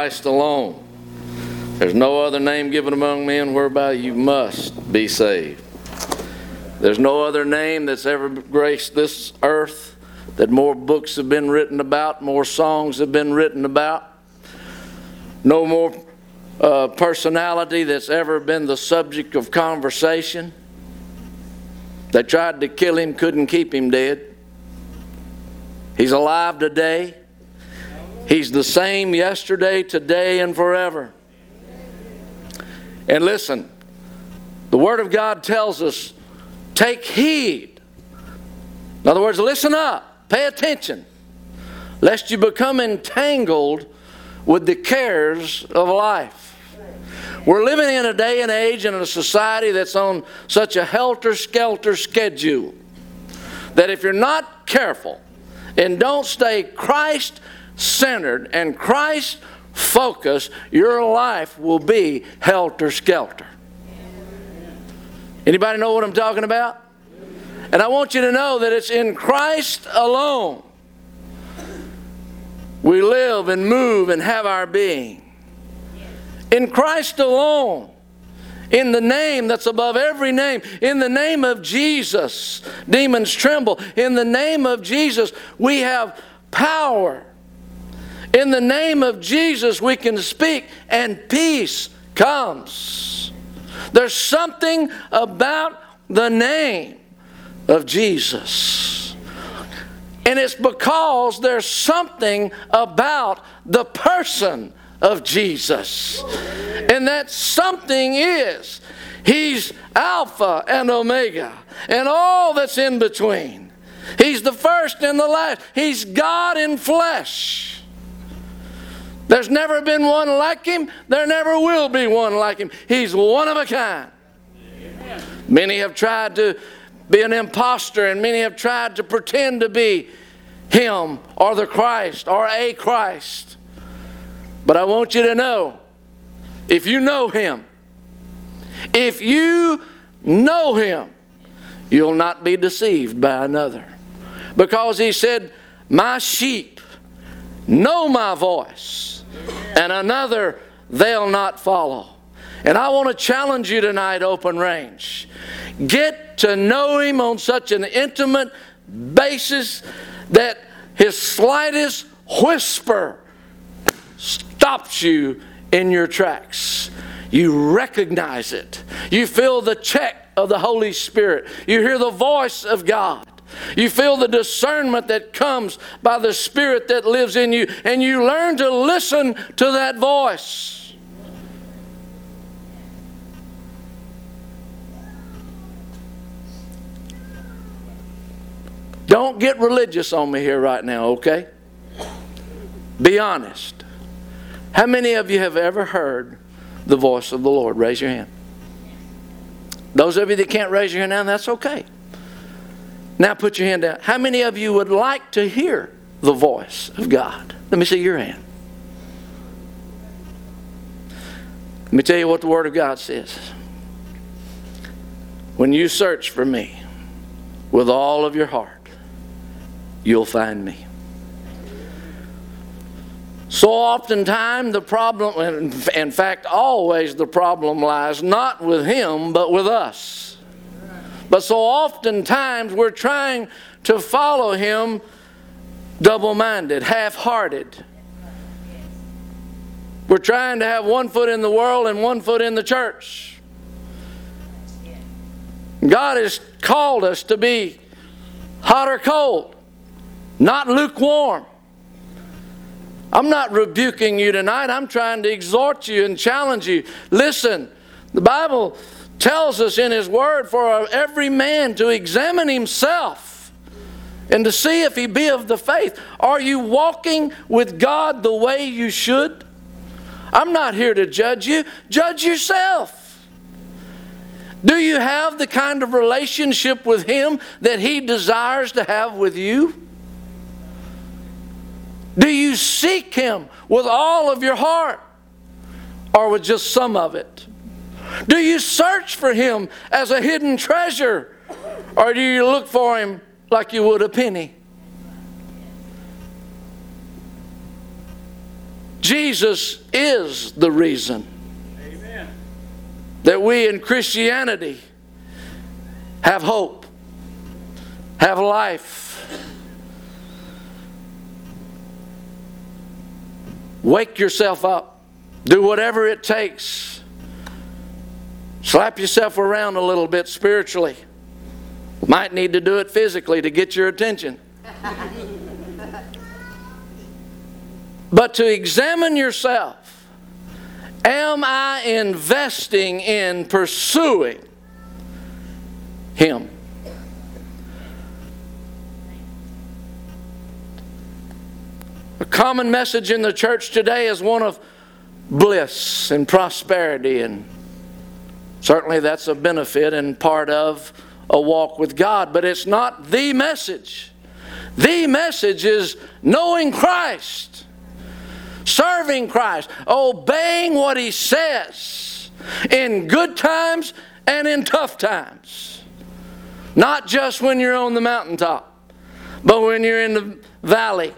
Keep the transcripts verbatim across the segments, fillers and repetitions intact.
Christ alone. There's no other name given among men whereby you must be saved. There's no other name that's ever graced this earth that more books have been written about, more songs have been written about. No more uh, personality that's ever been the subject of conversation. They tried to kill him, couldn't keep him dead. He's alive today. He's the same yesterday, today, and forever. And listen, the Word of God tells us, take heed. In other words, listen up, pay attention, lest you become entangled with the cares of life. We're living in a day and age and in a society that's on such a helter-skelter schedule that if you're not careful and don't stay Christ-centered and Christ-focused, your life will be helter-skelter. Anybody know what I'm talking about? And I want you to know that it's in Christ alone we live and move and have our being. In Christ alone, in the name that's above every name, in the name of Jesus, demons tremble. In the name of Jesus, we have power. In the name of Jesus, we can speak and peace comes. There's something about the name of Jesus. And it's because there's something about the person of Jesus. And that something is, He's Alpha and Omega and all that's in between. He's the first and the last. He's God in flesh. There's never been one like Him. There never will be one like Him. He's one of a kind. Many have tried to be an imposter, and many have tried to pretend to be Him or the Christ or a Christ. But I want you to know, if you know Him, if you know Him, you'll not be deceived by another. Because He said, my sheep know my voice, and another they'll not follow. And I want to challenge you tonight, Open Range. Get to know Him on such an intimate basis that His slightest whisper stops you in your tracks. You recognize it. You feel the check of the Holy Spirit. You hear the voice of God. You feel the discernment that comes by the Spirit that lives in you, and you learn to listen to that voice. Don't get religious on me here right now, okay? Be honest. How many of you have ever heard the voice of the Lord? Raise your hand. Those of you that can't raise your hand now, that's okay. Now put your hand down. How many of you would like to hear the voice of God? Let me see your hand. Let me tell you what the Word of God says. When you search for me with all of your heart, you'll find me. So oftentimes the problem, in fact always the problem lies not with Him but with us. But so oftentimes we're trying to follow Him double-minded, half-hearted. We're trying to have one foot in the world and one foot in the church. God has called us to be hot or cold, not lukewarm. I'm not rebuking you tonight. I'm trying to exhort you and challenge you. Listen, the Bible tells us in His Word for every man to examine himself and to see if he be of the faith. Are you walking with God the way you should? I'm not here to judge you. Judge yourself. Do you have the kind of relationship with Him that He desires to have with you? Do you seek Him with all of your heart or with just some of it? Do you search for Him as a hidden treasure or do you look for Him like you would a penny? Jesus is the reason Amen. That we in Christianity have hope, have life. Wake yourself up. Do whatever it takes. Slap yourself around a little bit spiritually. Might need to do it physically to get your attention. But to examine yourself. Am I investing in pursuing Him? A common message in the church today is one of bliss and prosperity, and certainly that's a benefit and part of a walk with God, but it's not the message. The message is knowing Christ, serving Christ, obeying what He says in good times and in tough times. Not just when you're on the mountaintop, but when you're in the valley.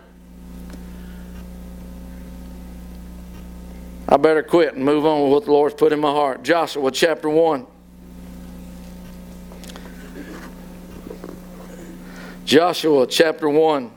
I better quit and move on with what the Lord's put in my heart. Joshua chapter one. Joshua chapter one.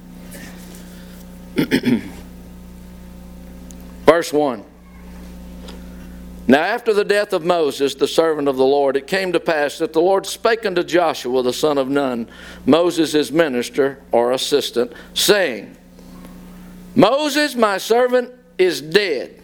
Verse one. Now after the death of Moses, the servant of the Lord, it came to pass that the Lord spake unto Joshua the son of Nun, Moses' minister or assistant, saying, Moses, my servant, is dead.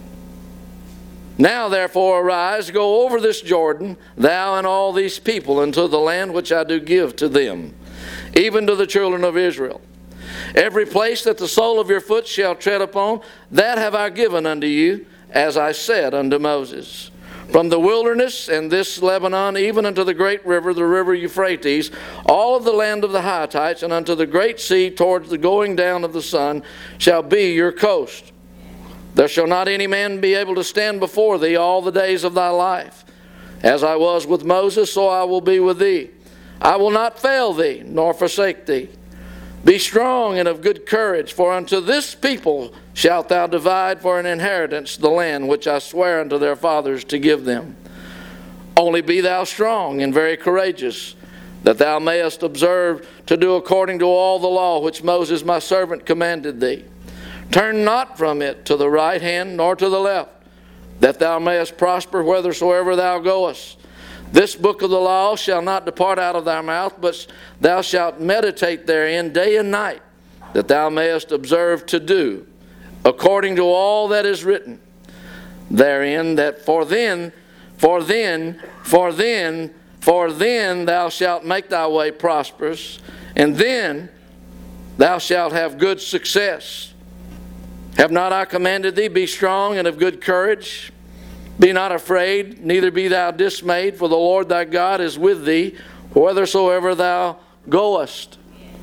Now therefore arise, go over this Jordan, thou and all these people, into the land which I do give to them, even to the children of Israel. Every place that the sole of your foot shall tread upon, that have I given unto you, as I said unto Moses. From the wilderness and this Lebanon, even unto the great river, the river Euphrates, all of the land of the Hittites, and unto the great sea towards the going down of the sun, shall be your coast. There shall not any man be able to stand before thee all the days of thy life. As I was with Moses, so I will be with thee. I will not fail thee, nor forsake thee. Be strong and of good courage, for unto this people shalt thou divide for an inheritance the land which I swear unto their fathers to give them. Only be thou strong and very courageous, that thou mayest observe to do according to all the law which Moses my servant commanded thee. Turn not from it to the right hand nor to the left, that thou mayest prosper whithersoever thou goest. This book of the law shall not depart out of thy mouth, but thou shalt meditate therein day and night, that thou mayest observe to do according to all that is written therein, that for then, for then, for then, for then thou shalt make thy way prosperous, and then thou shalt have good success. Have not I commanded thee, be strong and of good courage? Be not afraid, neither be thou dismayed, for the Lord thy God is with thee, whithersoever thou goest.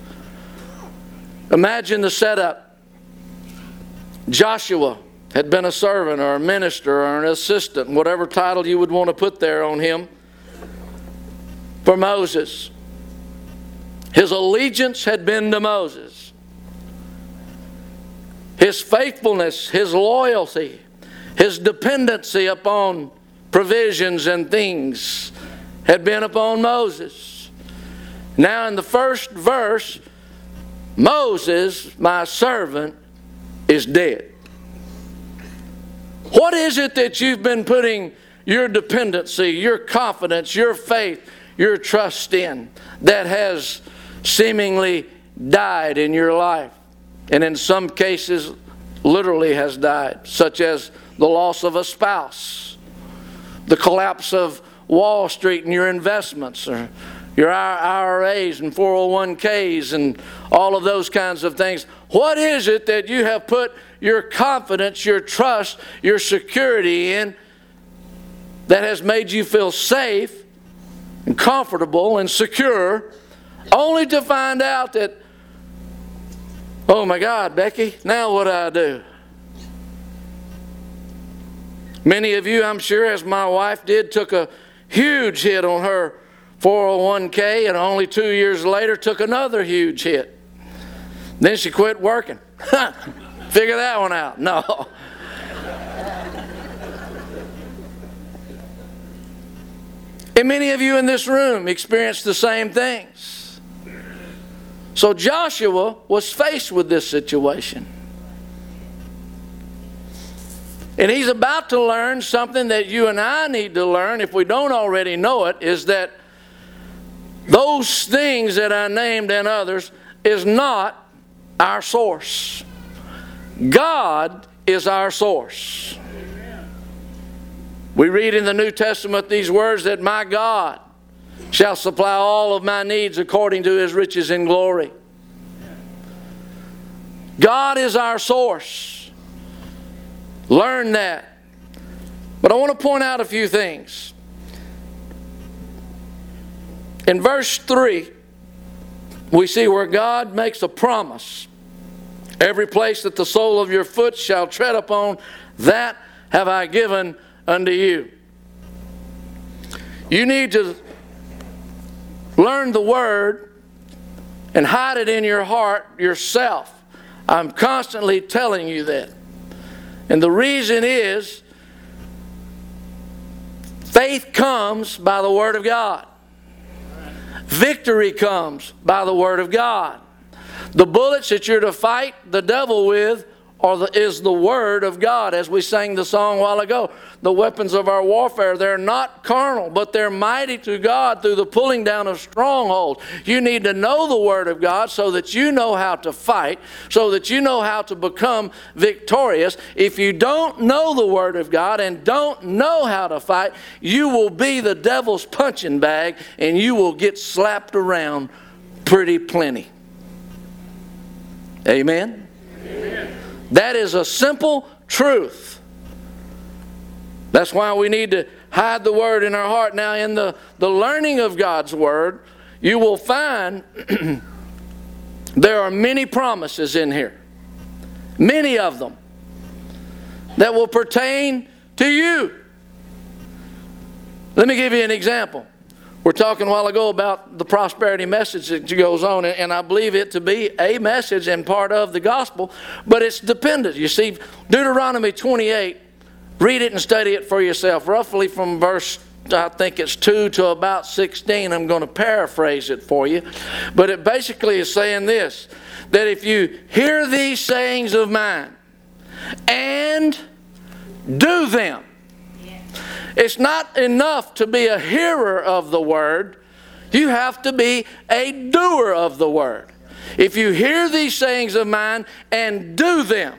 Imagine the setup. Joshua had been a servant or a minister or an assistant, whatever title you would want to put there on him, for Moses. His allegiance had been to Moses. His faithfulness, his loyalty, his dependency upon provisions and things had been upon Moses. Now in the first verse, Moses, my servant, is dead. What is it that you've been putting your dependency, your confidence, your faith, your trust in that has seemingly died in your life? And in some cases, literally has died, such as the loss of a spouse, the collapse of Wall Street and your investments, or your I R As and four oh one Ks and all of those kinds of things. What is it that you have put your confidence, your trust, your security in that has made you feel safe and comfortable and secure, only to find out that, oh my God, Becky, now what do I do? Many of you, I'm sure, as my wife did, took a huge hit on her four oh one K, and only two years later took another huge hit. Then she quit working. Figure that one out. No. And many of you in this room experienced the same things. So Joshua was faced with this situation. And he's about to learn something that you and I need to learn, if we don't already know it, is that those things that I named and others is not our source. God is our source. We read in the New Testament these words that my God shall supply all of my needs according to His riches in glory. God is our source. Learn that. But I want to point out a few things. In verse three, we see where God makes a promise. Every place that the sole of your foot shall tread upon, that have I given unto you. You need to learn the Word and hide it in your heart yourself. I'm constantly telling you that. And the reason is, faith comes by the Word of God. Victory comes by the Word of God. The bullets that you're to fight the devil with are the, is the Word of God. As we sang the song a while ago, the weapons of our warfare, they're not carnal, but they're mighty to God through the pulling down of strongholds. You need to know the Word of God so that you know how to fight, so that you know how to become victorious. If you don't know the Word of God and don't know how to fight, you will be the devil's punching bag and you will get slapped around pretty plenty. Amen? Amen. That is a simple truth. That's why we need to hide the Word in our heart. Now, in the, the learning of God's Word, you will find there are many promises in here. Many of them that will pertain to you. Let me give you an example. We're talking a while ago about the prosperity message that goes on, and I believe it to be a message and part of the gospel, but it's dependent. You see, Deuteronomy twenty-eight, read it and study it for yourself, roughly from verse, I think it's two to about sixteen. I'm going to paraphrase it for you. But it basically is saying this, that if you hear these sayings of mine and do them, it's not enough to be a hearer of the Word. You have to be a doer of the Word. If you hear these sayings of mine and do them,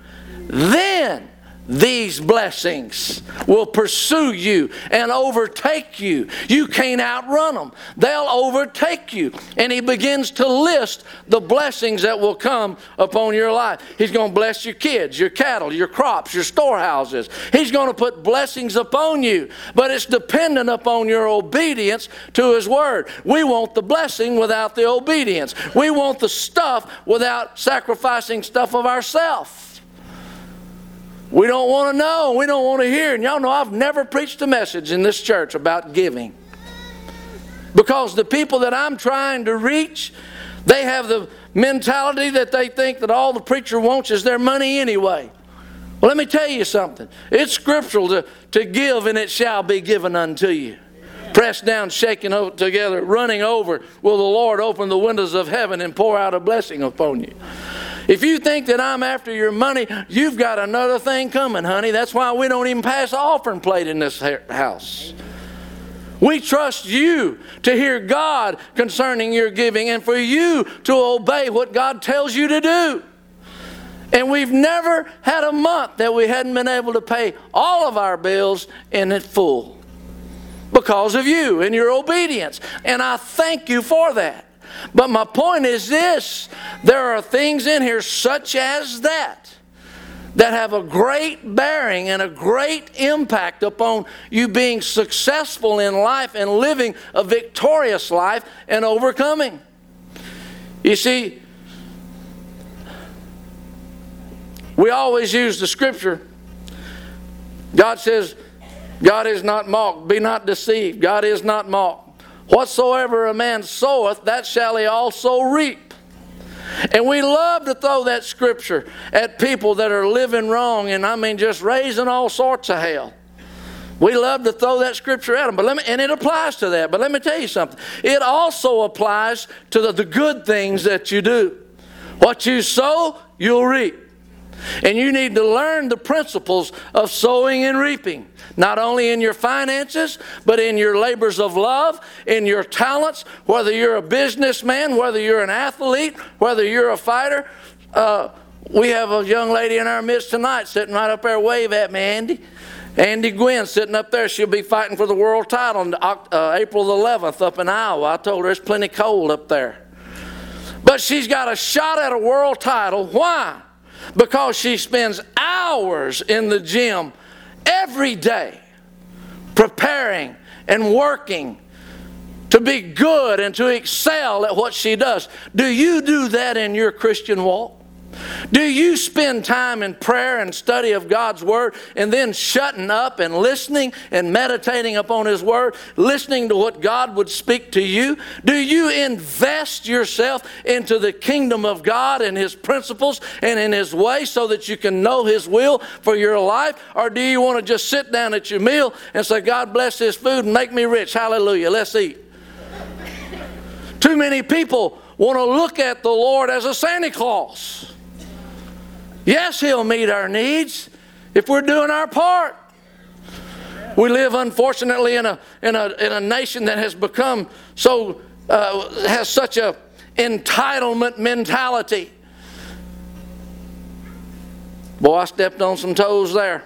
then these blessings will pursue you and overtake you. You can't outrun them. They'll overtake you. And he begins to list the blessings that will come upon your life. He's going to bless your kids, your cattle, your crops, your storehouses. He's going to put blessings upon you. But it's dependent upon your obedience to His Word. We want the blessing without the obedience. We want the stuff without sacrificing stuff of ourselves. We don't want to know. We don't want to hear. And y'all know I've never preached a message in this church about giving. Because the people that I'm trying to reach, they have the mentality that they think that all the preacher wants is their money anyway. Well, let me tell you something. It's scriptural to, to give and it shall be given unto you. Pressed down, shaken together, running over, will the Lord open the windows of heaven and pour out a blessing upon you. If you think that I'm after your money, you've got another thing coming, honey. That's why we don't even pass the offering plate in this house. We trust you to hear God concerning your giving and for you to obey what God tells you to do. And we've never had a month that we hadn't been able to pay all of our bills in full because of you and your obedience. And I thank you for that. But my point is this, there are things in here such as that, that have a great bearing and a great impact upon you being successful in life and living a victorious life and overcoming. You see, we always use the scripture. God says, God is not mocked, be not deceived. God is not mocked. Whatsoever a man soweth, that shall he also reap. And we love to throw that scripture at people that are living wrong and I mean just raising all sorts of hell. We love to throw that scripture at them, but let me, and it applies to that. But let me tell you something. It also applies to the, the good things that you do. What you sow, you'll reap. And you need to learn the principles of sowing and reaping. Not only in your finances, but in your labors of love, in your talents, whether you're a businessman, whether you're an athlete, whether you're a fighter. Uh, we have a young lady in our midst tonight sitting right up there. Wave at me, Andy. Andy Gwynn sitting up there. She'll be fighting for the world title on uh, April the eleventh up in Iowa. I told her it's plenty cold up there. But she's got a shot at a world title. Why? Because she spends hours in the gym every day preparing and working to be good and to excel at what she does. Do you do that in your Christian walk? Do you spend time in prayer and study of God's Word and then shutting up and listening and meditating upon His Word, listening to what God would speak to you? Do you invest yourself into the kingdom of God and His principles and in His way so that you can know His will for your life? Or do you want to just sit down at your meal and say, God bless this food and make me rich, hallelujah, let's eat? Too many people want to look at the Lord as a Santa Claus. Yes, He'll meet our needs if we're doing our part. We live, unfortunately, in a in a in a nation that has become so uh, has such a entitlement mentality. Boy, I stepped on some toes there.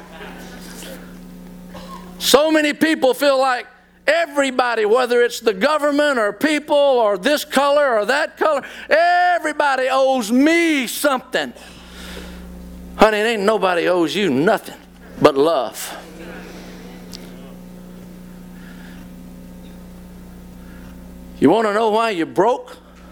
So many people feel like everybody, whether it's the government or people or this color or that color, everybody owes me something. Honey, it ain't nobody owes you nothing but love. You want to know why you're broke?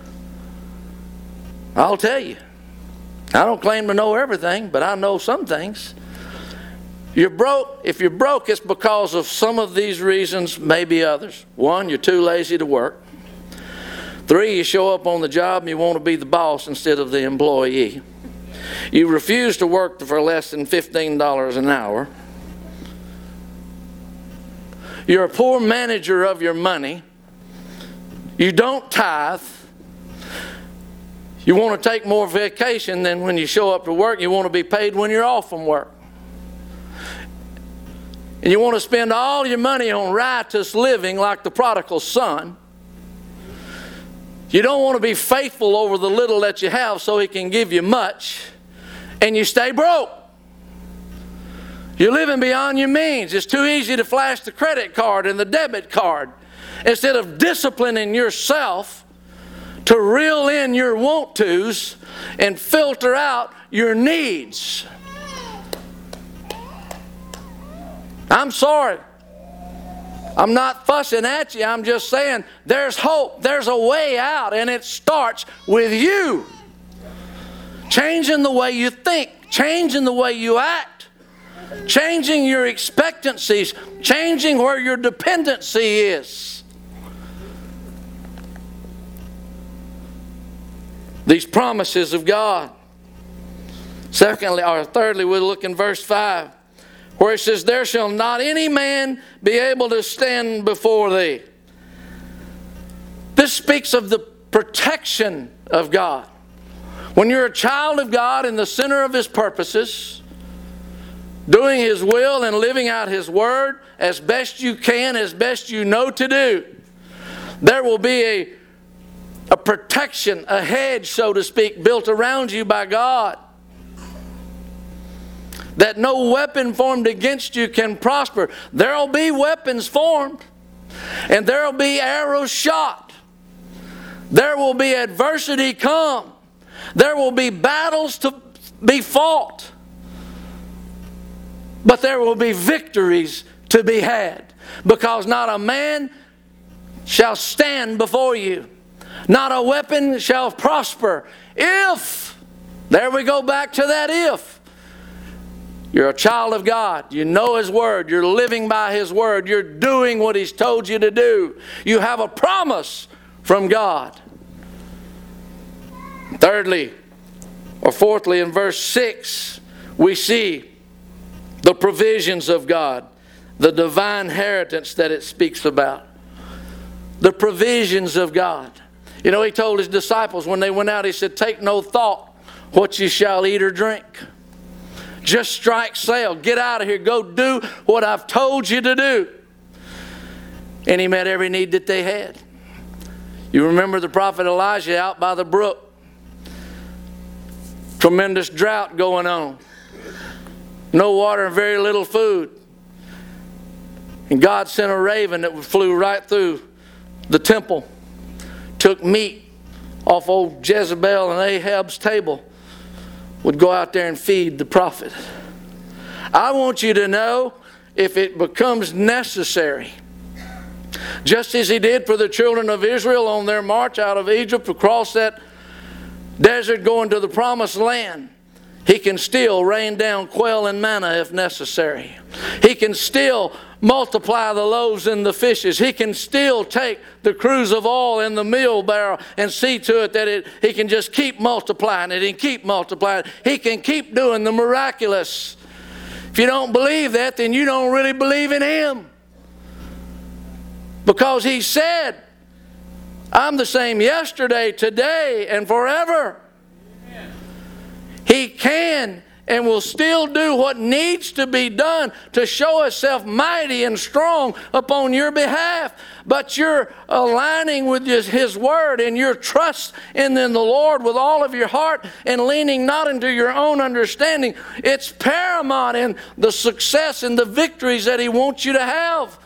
I'll tell you. I don't claim to know everything, but I know some things. You're broke. If you're broke, it's because of some of these reasons, maybe others. One, you're too lazy to work. Three, you show up on the job and you want to be the boss instead of the employee. You refuse to work for less than fifteen dollars an hour. You're a poor manager of your money. You don't tithe. You want to take more vacation than when you show up to work. You want to be paid when you're off from work. And you want to spend all your money on riotous living like the prodigal son. You don't want to be faithful over the little that you have so He can give you much. And you stay broke. You're living beyond your means. It's too easy to flash the credit card and the debit card instead of disciplining yourself to reel in your want-tos and filter out your needs. I'm sorry. I'm not fussing at you. I'm just saying there's hope. There's a way out, and it starts with you. Changing the way you think, changing the way you act, changing your expectancies, changing where your dependency is. These promises of God. Secondly, or thirdly, we'll look in verse five, where it says, there shall not any man be able to stand before thee. This speaks of the protection of God. When you're a child of God in the center of His purposes, doing His will and living out His word as best you can, as best you know to do, there will be a, a protection, a hedge, so to speak, built around you by God, that no weapon formed against you can prosper. There will be weapons formed, and there will be arrows shot. There will be adversity come. There will be battles to be fought. But there will be victories to be had. Because not a man shall stand before you. Not a weapon shall prosper. If, there we go back to that if. You're a child of God. You know His word. You're living by His word. You're doing what He's told you to do. You have a promise from God. Thirdly, or fourthly, in verse six, we see the provisions of God, the divine inheritance that it speaks about. The provisions of God. You know, he told his disciples when they went out, he said, take no thought what you shall eat or drink. Just strike sail. Get out of here. Go do what I've told you to do. And he met every need that they had. You remember the prophet Elijah out by the brook. Tremendous drought going on. No water and very little food. And God sent a raven that flew right through the temple. Took meat off old Jezebel and Ahab's table. Would go out there and feed the prophet. I want you to know, if it becomes necessary, just as he did for the children of Israel on their march out of Egypt across that desert going to the promised land, he can still rain down quail and manna if necessary. He can still multiply the loaves and the fishes. He can still take the cruse of oil in the meal barrel and see to it that it, he can just keep multiplying it and keep multiplying it. He can keep doing the miraculous. If you don't believe that, then you don't really believe in him. Because he said, I'm the same yesterday, today, and forever. Amen. He can and will still do what needs to be done to show himself mighty and strong upon your behalf. But you're aligning with his word and your trust in the Lord with all of your heart and leaning not into your own understanding. It's paramount in the success and the victories that he wants you to have.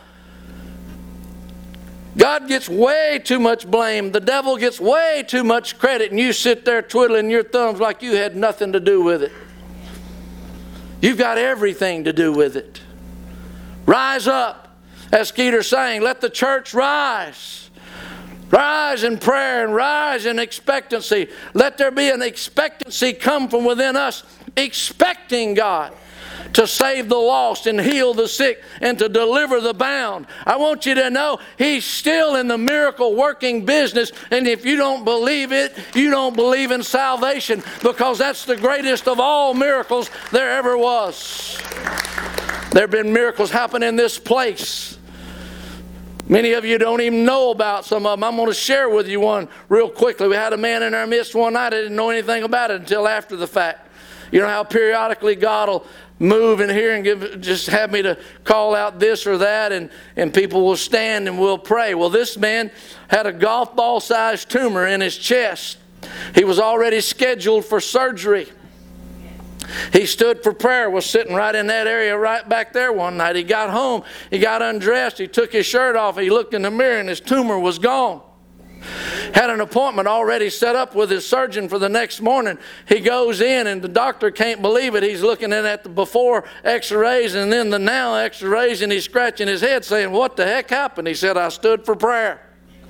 God gets way too much blame. The devil gets way too much credit, and you sit there twiddling your thumbs like you had nothing to do with it. You've got everything to do with it. Rise up. As Skeeter sang, let the church rise. Rise in prayer and rise in expectancy. Let there be an expectancy come from within us, expecting God to save the lost and heal the sick and to deliver the bound. I want you to know he's still in the miracle working business, and if you don't believe it, you don't believe in salvation, because that's the greatest of all miracles there ever was. There have been miracles happen in this place. Many of you don't even know about some of them. I'm going to share with you one real quickly. We had a man in our midst one night. I didn't know anything about it until after the fact. You know how periodically God will move in here and give, just have me to call out this or that, and, and people will stand and we'll pray. Well, this man had a golf ball sized tumor in his chest. He was already scheduled for surgery. He stood for prayer, was sitting right in that area right back there one night. He got home, he got undressed, he took his shirt off, he looked in the mirror and his tumor was gone. Had an appointment already set up with his surgeon for the next morning. He goes in and the doctor can't believe it. He's looking in at the before x-rays and then the now x-rays, and he's scratching his head saying, what the heck happened? He said, I stood for prayer.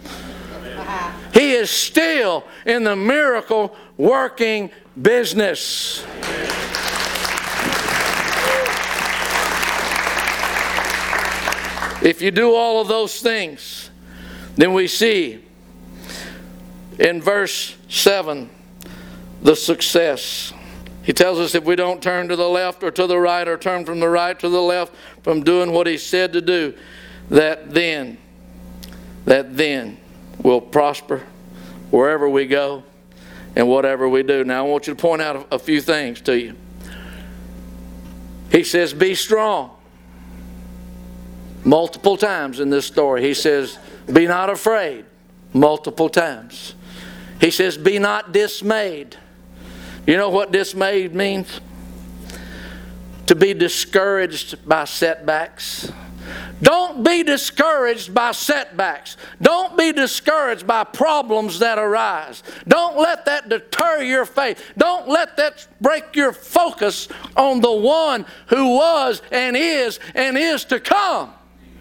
He is still in the miracle working business. If you do all of those things, then we see in verse seven, the success. He tells us if we don't turn to the left or to the right, or turn from the right to the left from doing what he said to do, that then, that then we'll prosper wherever we go and whatever we do. Now I want you to point out a, a few things to you. He says, be strong. Multiple times in this story. He says, be not afraid. Multiple times. He says, be not dismayed. You know what dismayed means? To be discouraged by setbacks. Don't be discouraged by setbacks. Don't be discouraged by problems that arise. Don't let that deter your faith. Don't let that break your focus on the one who was and is and is to come.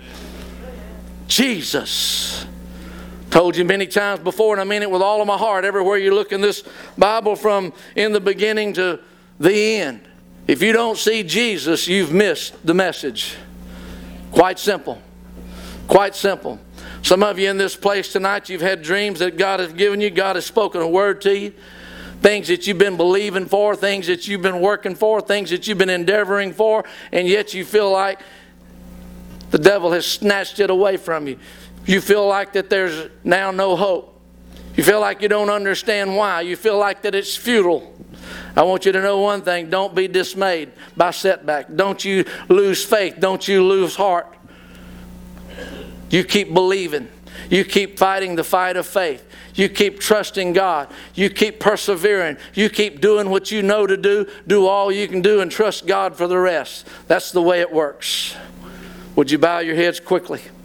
Jesus. Told you many times before, and I mean it with all of my heart, everywhere you look in this Bible from in the beginning to the end. If you don't see Jesus, you've missed the message. Quite simple. Quite simple. Some of you in this place tonight, you've had dreams that God has given you. God has spoken a word to you. things that you've been believing for, things that you've been working for, things that you've been endeavoring for, and yet you feel like the devil has snatched it away from you. You feel like that there's now no hope. You feel like you don't understand why. You feel like that it's futile. I want you to know one thing. Don't be dismayed by setback. Don't you lose faith. Don't you lose heart. You keep believing. You keep fighting the fight of faith. You keep trusting God. You keep persevering. You keep doing what you know to do. Do all you can do and trust God for the rest. That's the way it works. Would you bow your heads quickly?